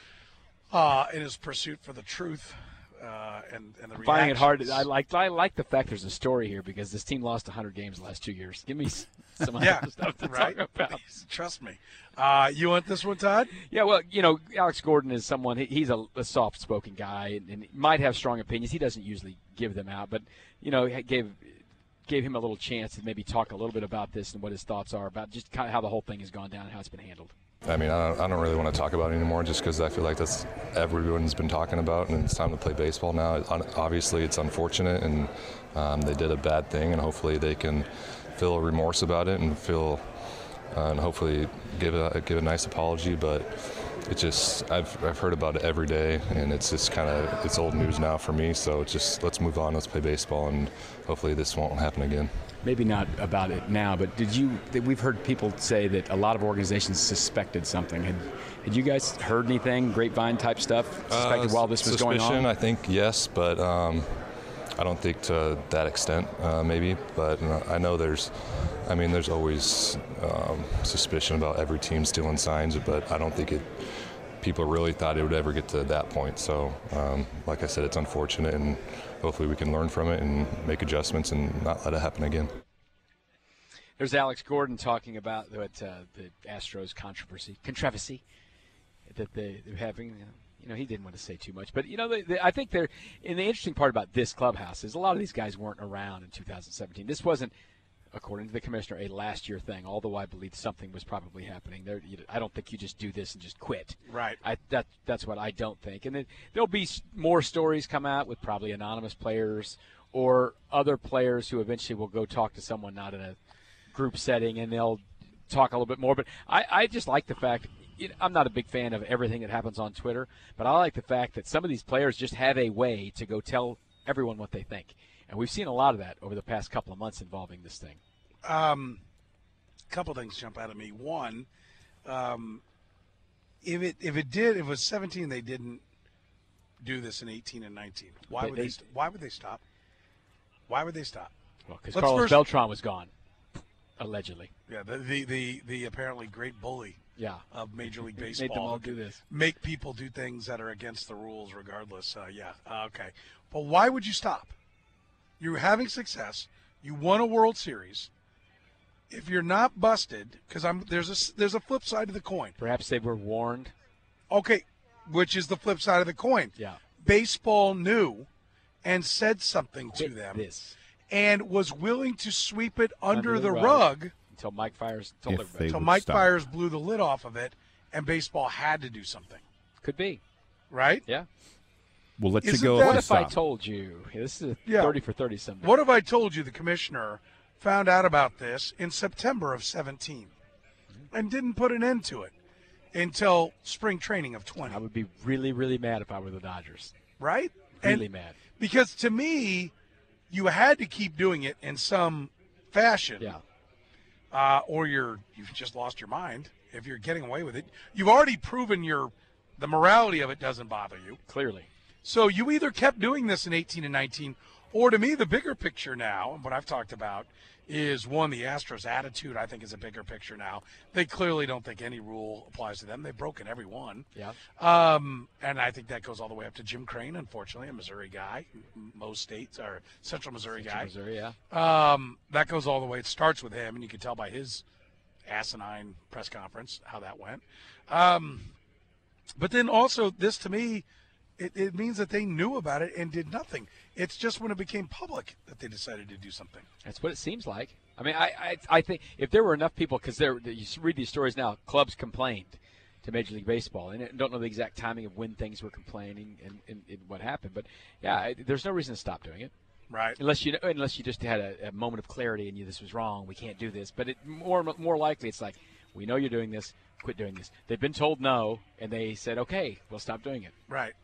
uh, in his pursuit for the truth uh, and and the I'm finding it hard. reactions. I like I like the fact there's a story here because this team lost one hundred games the last two years. Give me s- some Yeah, other stuff to right. talk about. Trust me. Uh, you want this one, Todd? Yeah, well, you know, Alex Gordon is someone, he, he's a, a soft-spoken guy and, and he might have strong opinions. He doesn't usually give them out, but, you know, he gave gave him a little chance to maybe talk a little bit about this and what his thoughts are about just kind of how the whole thing has gone down and how it's been handled. I mean, I don't, I don't really want to talk about it anymore just because I feel like that's everyone's been talking about, and it's time to play baseball now. It, obviously, it's unfortunate, and um, they did a bad thing, and hopefully they can feel remorse about it and feel uh, and hopefully give a give a nice apology. But it just I've I've heard about it every day, and it's just kind of it's old news now for me. So it's just let's move on, let's play baseball, and hopefully this won't happen again. Maybe not about it now, but did you? We've heard people say that a lot of organizations suspected something. Had, had you guys heard anything, grapevine type stuff, suspected Uh, while this was going suspicion, on? I think yes, but um, I don't think to that extent, uh, maybe. But uh, I know there's, I mean, there's always um, suspicion about every team stealing signs, but I don't think it. People really thought it would ever get to that point. So, um, like I said, it's unfortunate, and hopefully we can learn from it and make adjustments and not let it happen again. There's Alex Gordon talking about what, uh, the Astros controversy, controversy that they, they're having. You know, he didn't want to say too much, but you know, they, they, I think they're. And the interesting part about this clubhouse is a lot of these guys weren't around in two thousand seventeen. This wasn't, according to the commissioner, a last year thing. Although I believe something was probably happening there. You, I don't think you just do this and just quit. Right. I, that that's what I don't think. And then there'll be s- more stories come out with probably anonymous players or other players who eventually will go talk to someone not in a group setting, and they'll talk a little bit more. But I, I just like the fact, you know, I'm not a big fan of everything that happens on Twitter, but I like the fact that some of these players just have a way to go tell everyone what they think. And we've seen a lot of that over the past couple of months involving this thing. Um, a couple things jump out at me. One, um, if it if it did, if it was seventeen, they didn't do this in eighteen and nineteen. Why They- would they- they? st- Why would they stop? Why would they stop? Well, because Let's Carlos first- Beltran was gone, allegedly. Yeah, the the the, the apparently great bully. Yeah. Of Major League Made Baseball. them all who do can this. Make people do things that are against the rules, regardless. Uh, yeah. Uh, okay. But why would you stop? You're having success. You won a World Series. if you're not busted, because I'm there's a there's a flip side of the coin. Perhaps they were warned. Okay, which is the flip side of the coin. Yeah. Baseball knew and said something to Quit them this. and was willing to sweep it under, Under the, the rug, rug. Until Mike Fires told If everybody. they until would Mike stop. Fires blew the lid off of it, and baseball had to do something. Could be. Right? Yeah. We'll let Isn't you go. that- if What you if I stop. told you? This is a Yeah. thirty for thirty something. What if I told you the commissioner found out about this in September of seventeen and didn't put an end to it until spring training of twenty? I would be really, really mad if I were the Dodgers. Right? Really And- mad. Because to me, you had to keep doing it in some fashion. Yeah. Uh, or you're you've just lost your mind if you're getting away with it. You've already proven your the morality of it doesn't bother you. Clearly. So you either kept doing this in eighteen and nineteen, or to me, the bigger picture now, and what I've talked about, is one, the Astros' attitude, I think, is a bigger picture now. They clearly don't think any rule applies to them. They've broken every one. Yeah. Um, and I think that goes all the way up to Jim Crane, unfortunately, a Missouri guy. Most states are Central Missouri Central guy. Missouri, yeah. Um, that goes all the way. It starts with him, and you can tell by his asinine press conference how that went. Um, but then also, this to me, it, it means that they knew about it and did nothing. It's just when it became public that they decided to do something. That's what it seems like. I mean, I I, I think if there were enough people, because there you read these stories now, clubs complained to Major League Baseball, and I don't know the exact timing of when things were complaining and, and, and what happened, but yeah, I, there's no reason to stop doing it. Right. Unless you unless you just had a, a moment of clarity and you this was wrong, we can't do this. But it, more more likely, it's like, we know you're doing this, quit doing this. They've been told no, and they said, okay, we'll stop doing it. Right.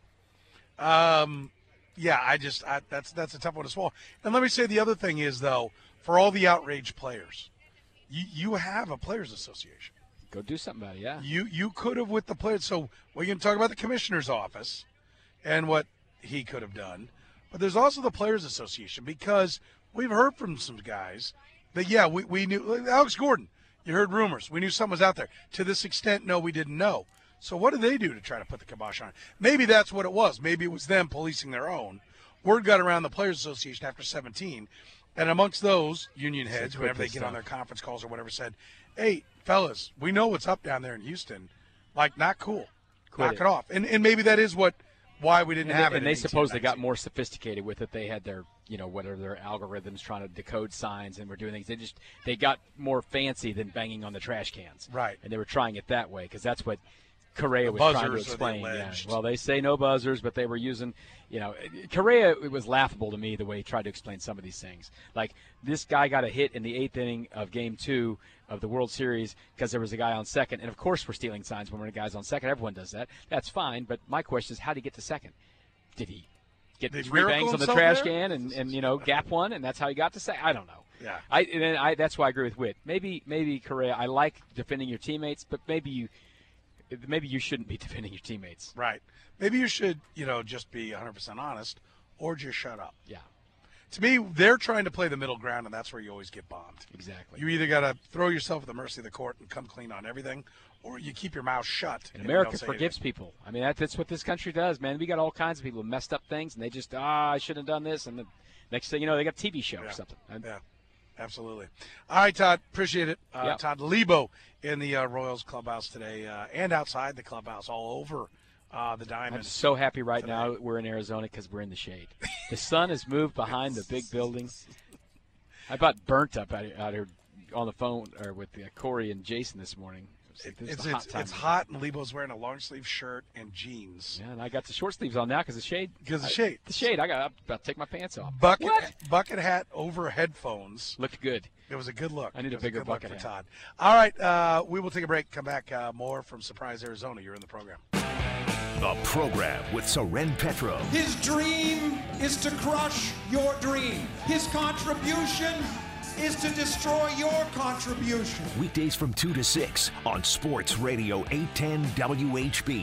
Um, yeah, I just I, that's that's a tough one to swallow. And let me say the other thing is though, for all the outraged players, you you have a players association. Go do something about it. Yeah. You you could have with the players. So we can talk about the commissioner's office and what he could have done, but there's also the players association, because we've heard from some guys that yeah we we knew like Alex Gordon. You heard rumors. We knew something was out there. To this extent, no, we didn't know. So what did they do to try to put the kibosh on it? Maybe that's what it was. Maybe it was them policing their own. Word got around the Players Association after seventeen, and amongst those union heads, whenever they get on their conference calls or whatever, said, hey, fellas, we know what's up down there in Houston. Like, not cool. Quit Knock it. it off. And and maybe that is what why we didn't and have they, it. And in they eighteen suppose they nineteen. got more sophisticated with it. They had their, you know, whatever their algorithms trying to decode signs and were doing things. They just they got more fancy than banging on the trash cans. Right. And they were trying it that way because that's what Correa The was trying to buzzers are the explain. Yeah. alleged. Well, they say no buzzers, but they were using, you know, Correa. It was laughable to me the way he tried to explain some of these things. Like, this guy got a hit in the eighth inning of Game Two of the World Series because there was a guy on second, and of course we're stealing signs when we're a guy's on second. Everyone does that. That's fine. But my question is, how did he get to second? Did he get Did he three miracle bangs on the himself trash there? can and, and you know gap one, and that's how he got to second? I don't know. Yeah. I and then I that's why I agree with Witt. Maybe maybe Correa. I like defending your teammates, but maybe you maybe you shouldn't be defending your teammates. Right. Maybe you should, you know, just be one hundred percent honest or just shut up. Yeah. To me, they're trying to play the middle ground, and that's where you always get bombed. Exactly. You either got to throw yourself at the mercy of the court and come clean on everything, or you keep your mouth shut. And and you America don't say forgives anything. people. I mean, that, that's what this country does, man. We got all kinds of people who messed up things, and they just, ah, I shouldn't have done this. And the next thing you know, they got a T V show or Yeah. something. And Yeah, absolutely. All right, Todd, appreciate it. Uh, Yeah. Todd Lebo in the uh, Royals clubhouse today uh, and outside the clubhouse, all over uh, the I'm Diamonds. so happy right today. now we're in Arizona because we're in the shade. The sun has moved behind the big building. I about burnt up out here, out here on the phone or with uh, Corey and Jason this morning. It's, like, this is It's, the hot it's, time it's of hot, and Lebo's wearing a long sleeve shirt and jeans. year. Yeah, and I got the short sleeves on now because the shade. Because the I- shade. The shade. I got I'm about to take my pants off. Bucket What? bucket hat over headphones. Looked good. It was a good look. I need a It was bigger good look bucket for hat. Todd. All right, uh, we will take a break. Come back uh, more from Surprise Arizona. You're in the program. The program with Soren Petrov. His dream is to crush your dream. His contribution is to destroy your contribution. Weekdays from two to six on Sports Radio eight ten W H B.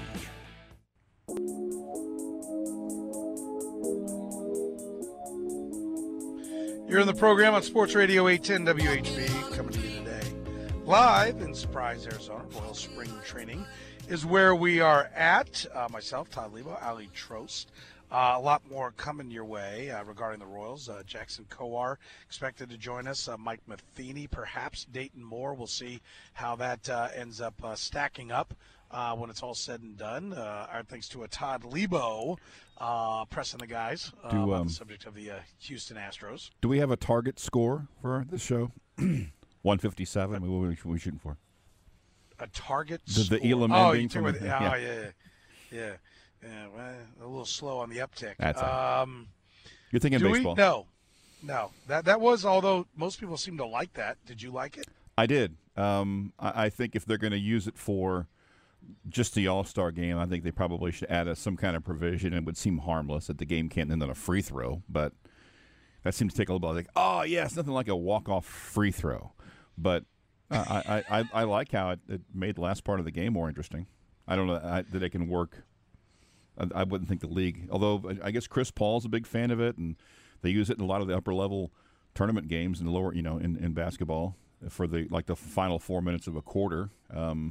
You're in the program on Sports Radio eight ten W H B, coming to you today. Live in Surprise, Arizona. Royal Spring Training is where we are at. Uh, myself, Todd Lebo, Ali Trost. Uh, a lot more coming your way uh, regarding the Royals. Uh, Jackson Kowar expected to join us. Uh, Mike Matheny, perhaps Dayton Moore. We'll see how that uh, ends up uh, stacking up uh, when it's all said and done. Uh, our thanks to a Todd Lebo uh, pressing the guys uh, Do, about um, the subject of the uh, Houston Astros. Do we have a target score for the show? one fifty-seven. Uh, what are we shooting for? A target the, score. the Elam oh, ending you from the, the, oh, yeah. yeah, yeah, yeah. Yeah, well, a little slow on the uptick. That's all right. um, You're thinking do baseball? We? No, no. That that was. Although most people seem to like that. Did you like it? I did. Um, I, I think if they're going to use it for just the All-Star game, I think they probably should add a, some kind of provision. It would seem harmless that the game can't end on a free throw, but that seems to take a little bit. Like, oh yeah, it's nothing like a walk-off free throw, but uh, I, I, I I like how it, it made the last part of the game more interesting. I don't know I, that it can work. I wouldn't think the league, although I guess Chris Paul's a big fan of it, and they use it in a lot of the upper level tournament games and the lower, you know, in, in basketball for the like the final four minutes of a quarter. Um,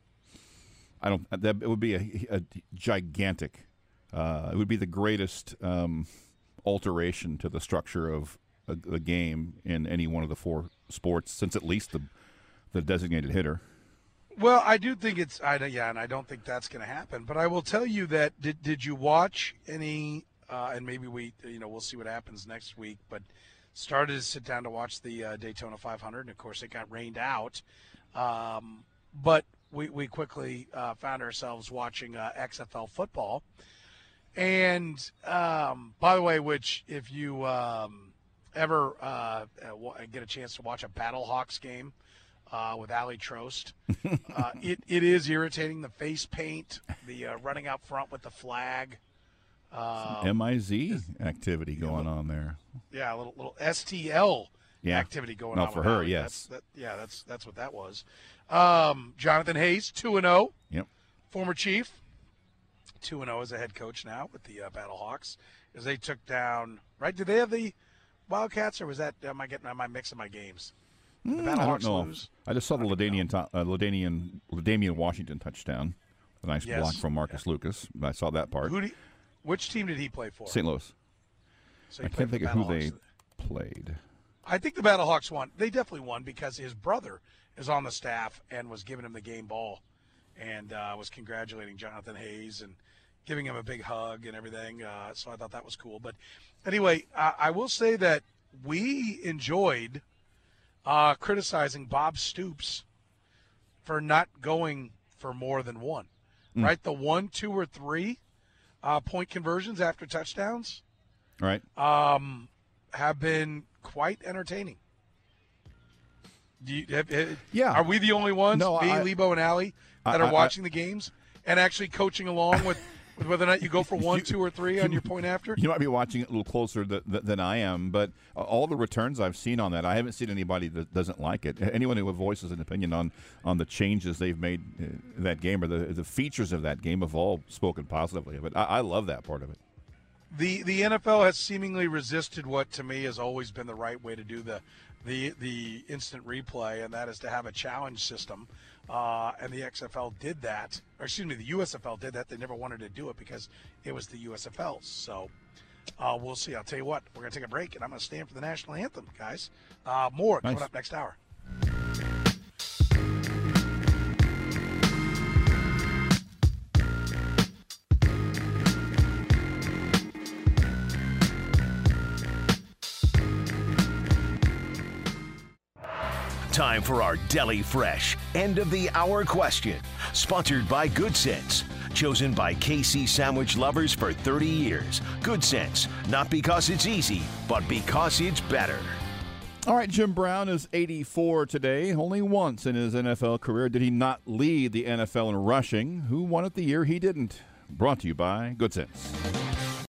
I don't. That it would be a, a gigantic. Uh, it would be the greatest um, alteration to the structure of a, a game in any one of the four sports since at least the the designated hitter. Well, I do think it's I yeah, and I don't think that's going to happen. But I will tell you that did did you watch any? Uh, and maybe we you know we'll see what happens next week. But started to sit down to watch the uh, Daytona five hundred, and of course it got rained out. Um, but we we quickly uh, found ourselves watching uh, X F L football. And um, by the way, which if you um, ever uh, get a chance to watch a Battlehawks game. Uh, with Ali Trost. Uh, it, it is irritating, the face paint, the uh, running out front with the flag. Uh, M I Z activity going yeah, on there. Yeah, a little, little S T L yeah. activity going no, on. for with her, Ali. yes. That's, that, yeah, that's that's what that was. Um, Jonathan Hayes, two and oh. Yep. Former Chief. two and oh as a head coach now with the uh, Battlehawks. As they took down, right? Did they have the Wildcats, or was that, am I getting, am I mixing my games? The Mm, I don't know. Lose? I just saw the Ladanian, to, uh, Ladanian, Ladanian Washington touchdown. A nice yes. block from Marcus yeah. Lucas. I saw that part. Who do you, which team did he play for? Saint Louis. So I can't think of who they played. I think the Battlehawks won. They definitely won because his brother is on the staff and was giving him the game ball and uh, was congratulating Jonathan Hayes and giving him a big hug and everything. Uh, so I thought that was cool. But anyway, uh, I will say that we enjoyed – Uh, criticizing Bob Stoops for not going for more than one, mm. right? The one, two, or three uh, point conversions after touchdowns, right, um, have been quite entertaining. Do you, have, have, yeah, are we the only ones, no, me, I, Lebo, and Allie, that I, are watching I, the games and actually coaching along with? With whether or not you go for one, you, two, or three on your point after? You might be watching it a little closer th- th- than I am, but all the returns I've seen on that, I haven't seen anybody that doesn't like it. Anyone who voices an opinion on, on the changes they've made in that game or the the features of that game have all spoken positively of it. I, I love that part of it. The the N F L has seemingly resisted what to me has always been the right way to do the the the instant replay, and that is to have a challenge system. Uh, and the X F L did that, or excuse me, the U S F L did that. They never wanted to do it because it was the U S F L. So uh, we'll see. I'll tell you what, we're going to take a break, and I'm going to stand for the national anthem, guys. Uh, more nice. Coming up next hour. Time for our Deli Fresh end of the hour question, sponsored by Good Sense, chosen by K C sandwich lovers for thirty years. Good Sense, not because it's easy, but because it's better. All right, Jim Brown is eighty-four today. Only once in his N F L career did he not lead the N F L in rushing. Who won it the year he didn't? Brought to you by Good Sense.